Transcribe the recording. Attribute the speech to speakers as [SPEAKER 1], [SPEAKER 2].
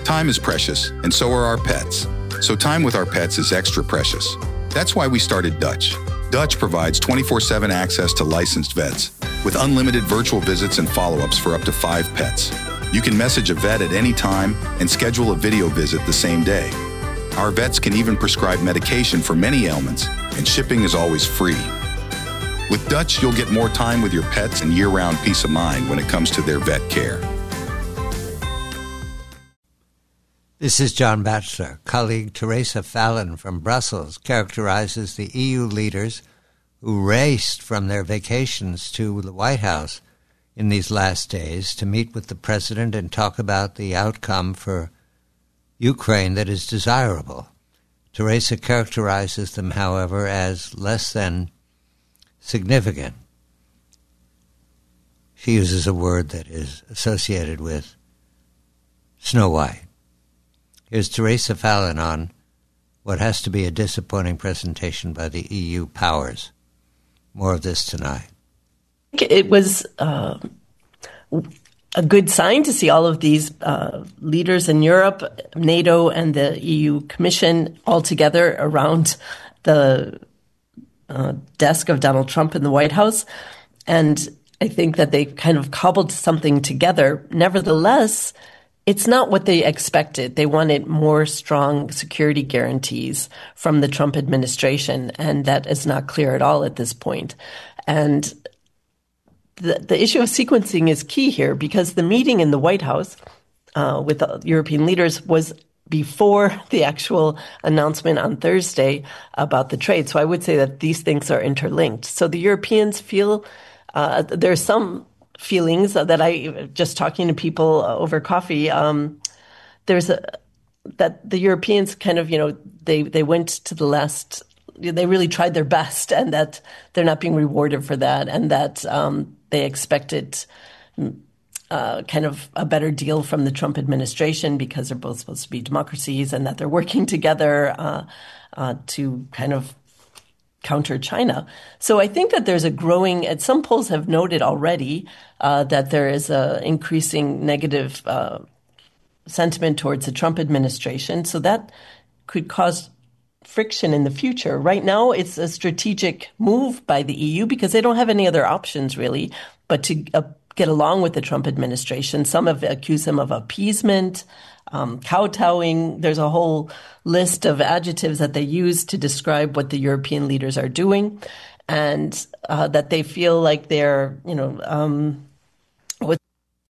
[SPEAKER 1] Time is precious, and so are our pets. So time with our pets is extra precious. That's why we started Dutch. Dutch provides 24/7 access to licensed vets, with unlimited virtual visits and follow-ups for up to 5 pets. You can message a vet at any time and schedule a video visit the same day. Our vets can even prescribe medication for many ailments, and shipping is always free. With Dutch, you'll get more time with your pets and year-round peace of mind when it comes to their vet care.
[SPEAKER 2] This is John Batchelor. Colleague Teresa Fallon from Brussels characterizes the EU leaders who raced from their vacations to the White House in these last days to meet with the president and talk about the outcome for Ukraine that is desirable. Teresa characterizes them, however, as less than significant. She uses a word that is associated with Snow White. Here's Teresa Fallon on what has to be a disappointing presentation by the EU powers. More of this tonight.
[SPEAKER 3] It was a good sign to see all of these leaders in Europe, NATO, and the EU Commission all together around the desk of Donald Trump in the White House. And I think that they kind of cobbled something together. Nevertheless, it's not what they expected. They wanted more strong security guarantees from the Trump administration, and that is not clear at all at this point. And the issue of sequencing is key here, because the meeting in the White House with the European leaders was before the actual announcement on Thursday about the trade. So I would say that these things are interlinked. So the Europeans feel there's some feelings that I just talking to people over coffee. That the Europeans kind of, they went to the last. They really tried their best, and that they're not being rewarded for that, and that they expected kind of a better deal from the Trump administration because they're both supposed to be democracies, and that they're working together to kind of counter China. So I think that there's a growing, and some polls have noted already that there is a increasing negative sentiment towards the Trump administration. So that could cause friction in the future. Right now, it's a strategic move by the EU because they don't have any other options really but to get along with the Trump administration. Some have accused them of appeasement, kowtowing. There's a whole list of adjectives that they use to describe what the European leaders are doing, and that they feel like they're,